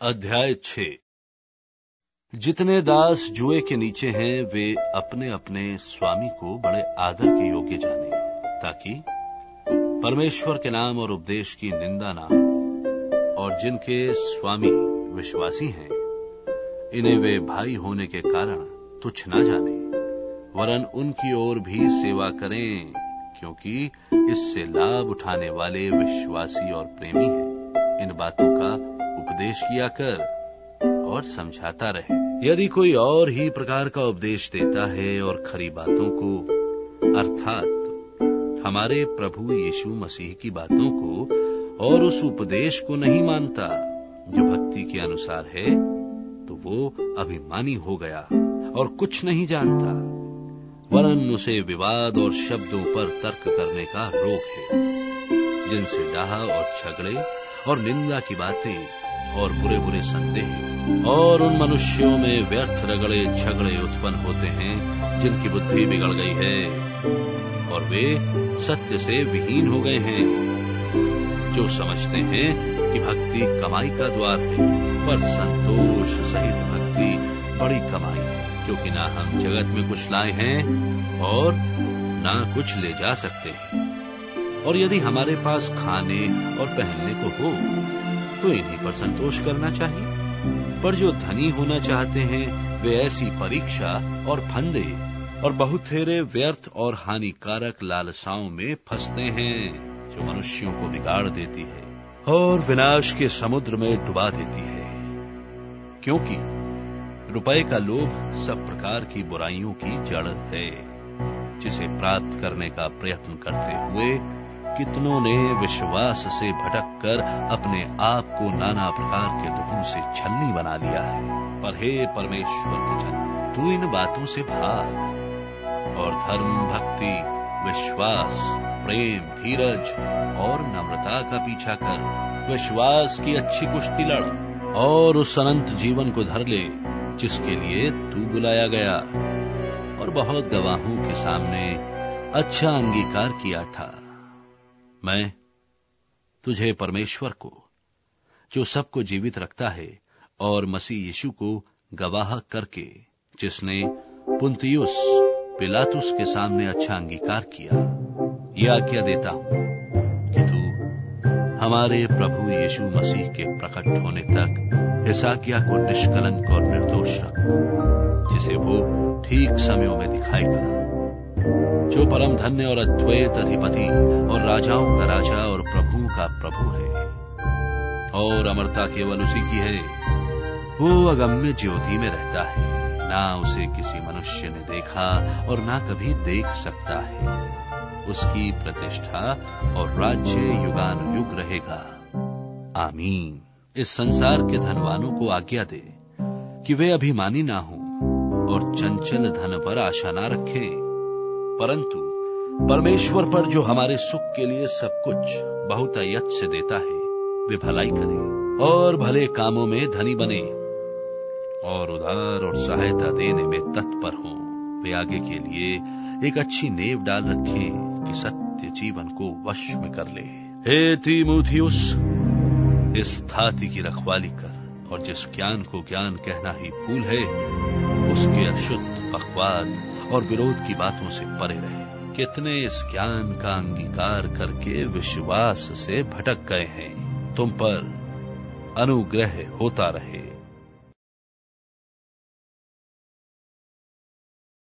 अध्याय 6। जितने दास जुए के नीचे हैं वे अपने अपने स्वामी को बड़े आदर के योग्य जाने, ताकि परमेश्वर के नाम और उपदेश की निंदा ना हो। और जिनके स्वामी विश्वासी हैं, इन्हें वे भाई होने के कारण तुच्छ ना जाने, वरन उनकी ओर भी सेवा करें, क्योंकि इससे लाभ उठाने वाले विश्वासी और प्रेमी हैं। इन बातों का उपदेश किया कर और समझाता रहे। यदि कोई और ही प्रकार का उपदेश देता है और खरी बातों को, अर्थात हमारे प्रभु यीशु मसीह की बातों को और उस उपदेश को नहीं मानता जो भक्ति के अनुसार है, तो वो अभिमानी हो गया और कुछ नहीं जानता, वरन उसे विवाद और शब्दों पर तर्क करने का रोग है, जिनसे डाह और झगड़े और निंदा की बातें और बुरे बुरे संदेह और उन मनुष्यों में व्यर्थ रगड़े झगड़े उत्पन्न होते हैं, जिनकी बुद्धि बिगड़ गई है और वे सत्य से विहीन हो गए हैं, जो समझते हैं कि भक्ति कमाई का द्वार है, पर संतोष सहित भक्ति बड़ी कमाई है, क्योंकि ना हम जगत में कुछ लाए हैं और ना कुछ ले जा सकते हैं। और यदि हमारे पास खाने और पहनने को हो तो इन्हीं पर संतोष करना चाहिए। पर जो धनी होना चाहते हैं वे ऐसी परीक्षा और फंदे और बहुतेरे व्यर्थ और हानिकारक लालसाओं में फंसते हैं, जो मनुष्यों को बिगाड़ देती है और विनाश के समुद्र में डुबा देती है। क्योंकि रुपए का लोभ सब प्रकार की बुराइयों की जड़ है, जिसे प्राप्त करने का प्रयत्न करते हुए कितनों ने विश्वास से भटककर अपने आप को नाना प्रकार के दुखों से छलनी बना लिया है। पर हे परमेश्वर के जन, तू इन बातों से भाग और धर्म, भक्ति, विश्वास, प्रेम, धीरज और नम्रता का पीछा कर। विश्वास की अच्छी कुश्ती लड़ और उस अनंत जीवन को धर ले जिसके लिए तू बुलाया गया और बहुत गवाहों के सामने अच्छा अंगीकार किया था। मैं तुझे परमेश्वर को, जो सबको जीवित रखता है, और मसीह यीशु को गवाह करके, जिसने पुन्तियुस पिलातुस के सामने अच्छा अंगीकार किया, यह आज्ञा देता हूं कि तू हमारे प्रभु यीशु मसीह के प्रकट होने तक इस आज्ञा को निष्कलंक और निर्दोष रख, जिसे वो ठीक समयों में दिखाएगा, जो परम धन्य और अद्वैत अधिपति और राजाओं का राजा और प्रभुओं का प्रभु है, और अमरता केवल उसी की है। वो अगम्य ज्योति में रहता है, ना उसे किसी मनुष्य ने देखा और ना कभी देख सकता है। उसकी प्रतिष्ठा और राज्य युगानुयुग रहेगा। आमीन। इस संसार के धनवानों को आज्ञा दे कि वे अभिमानी ना हों और चंचल धन पर आशा ना रखें, परंतु परमेश्वर पर, जो हमारे सुख के लिए सब कुछ बहुतायत से देता है, वे भलाई करें और भले कामों में धनी बने और उधार और सहायता देने में तत्पर हों। वे आगे के लिए एक अच्छी नींव डाल रखें कि सत्य जीवन को वश में कर ले। हे तीमुथियुस, इस धाति की रखवाली कर, और जिस ज्ञान को ज्ञान कहना ही भूल है, उसके अशुद्ध, बकवाद और विरोध की बातों से परे रहे। कितने इस ज्ञान का अंगीकार करके विश्वास से भटक गए हैं। तुम पर अनुग्रह होता रहे।